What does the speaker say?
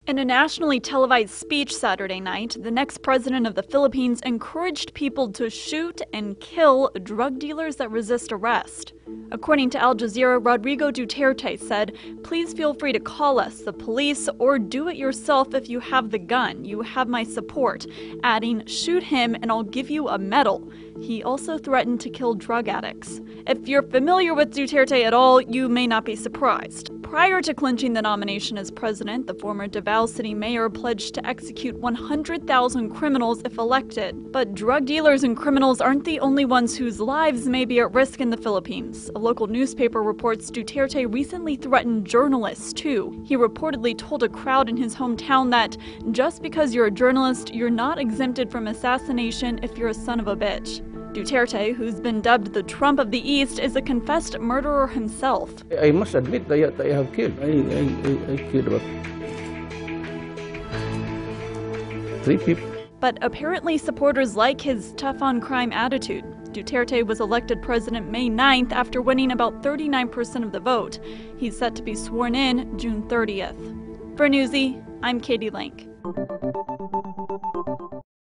In a nationally televised speech Saturday night, the next president of the Philippines encouraged people to shoot and kill drug dealers that resist arrest. According to Al Jazeera, Rodrigo Duterte said, "Please feel free to call us, the police, or do it yourself if you have the gun. You have my support," adding, "Shoot him and I'll give you a medal." He also threatened to kill drug addicts. If you're familiar with Duterte at all, you may not be surprised. Prior to clinching the nomination as president, the former Davao City mayor pledged to execute 100,000 criminals if elected. But drug dealers and criminals aren't the only ones whose lives may be at risk in the Philippines. A local newspaper reports Duterte recently threatened journalists, too. He reportedly told a crowd in his hometown that just because you're a journalist, you're not exempted from assassination if you're a son of a bitch. Duterte, who's been dubbed the Trump of the East, is a confessed murderer himself. I must admit that I have killed. I killed about 3 people. But apparently supporters like his tough-on-crime attitude. Duterte was elected president May 9th after winning about 39% of the vote. He's set to be sworn in June 30th. For Newsy, I'm Katie Lank.